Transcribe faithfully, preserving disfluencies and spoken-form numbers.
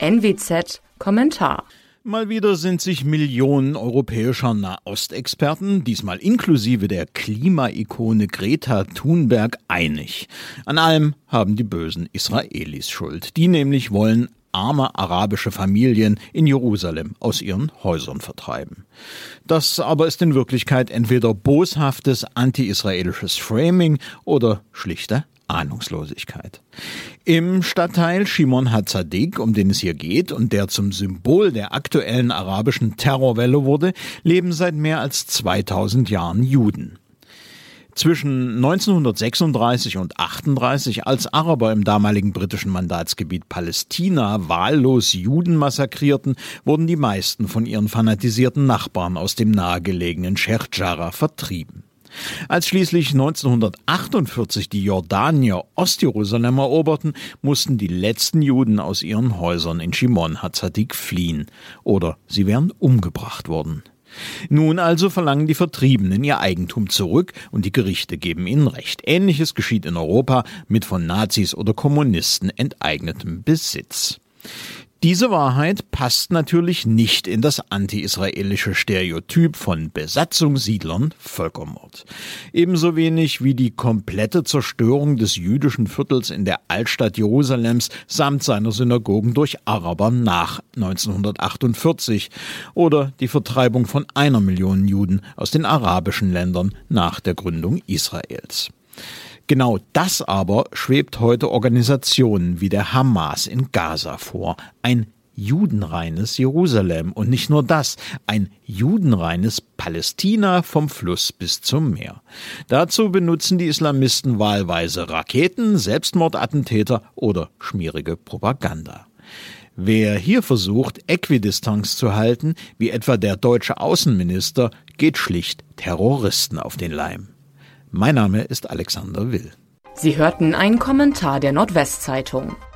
N W Z Kommentar. Mal wieder sind sich Millionen europäischer Nahostexperten, diesmal inklusive der Klimaikone Greta Thunberg, einig. An allem haben die bösen Israelis Schuld. Die nämlich wollen arme arabische Familien in Jerusalem aus ihren Häusern vertreiben. Das aber ist in Wirklichkeit entweder boshaftes anti-israelisches Framing oder schlichte Ahnungslosigkeit. Im Stadtteil Shimon HaTzadik, um den es hier geht und der zum Symbol der aktuellen arabischen Terrorwelle wurde, leben seit mehr als zweitausend Jahren Juden. Zwischen neunzehnhundertsechsunddreißig und achtunddreißig, als Araber im damaligen britischen Mandatsgebiet Palästina wahllos Juden massakrierten, wurden die meisten von ihren fanatisierten Nachbarn aus dem nahegelegenen Sheikh Jarrah vertrieben. Als schließlich neunzehnhundertachtundvierzig die Jordanier Ostjerusalem eroberten, mussten die letzten Juden aus ihren Häusern in Shimon HaTzadik fliehen oder sie wären umgebracht worden. Nun also verlangen die Vertriebenen ihr Eigentum zurück und die Gerichte geben ihnen Recht. Ähnliches geschieht in Europa mit von Nazis oder Kommunisten enteignetem Besitz. Diese Wahrheit passt natürlich nicht in das anti-israelische Stereotyp von Besatzung, Siedlern, Völkermord. Ebenso wenig wie die komplette Zerstörung des jüdischen Viertels in der Altstadt Jerusalems samt seiner Synagogen durch Araber nach neunzehnhundertachtundvierzig oder die Vertreibung von einer Million Juden aus den arabischen Ländern nach der Gründung Israels. Genau das aber schwebt heute Organisationen wie der Hamas in Gaza vor. Ein judenreines Jerusalem und nicht nur das, ein judenreines Palästina vom Fluss bis zum Meer. Dazu benutzen die Islamisten wahlweise Raketen, Selbstmordattentäter oder schmierige Propaganda. Wer hier versucht, Äquidistanz zu halten, wie etwa der deutsche Außenminister, geht schlicht Terroristen auf den Leim. Mein Name ist Alexander Will. Sie hörten einen Kommentar der Nordwestzeitung.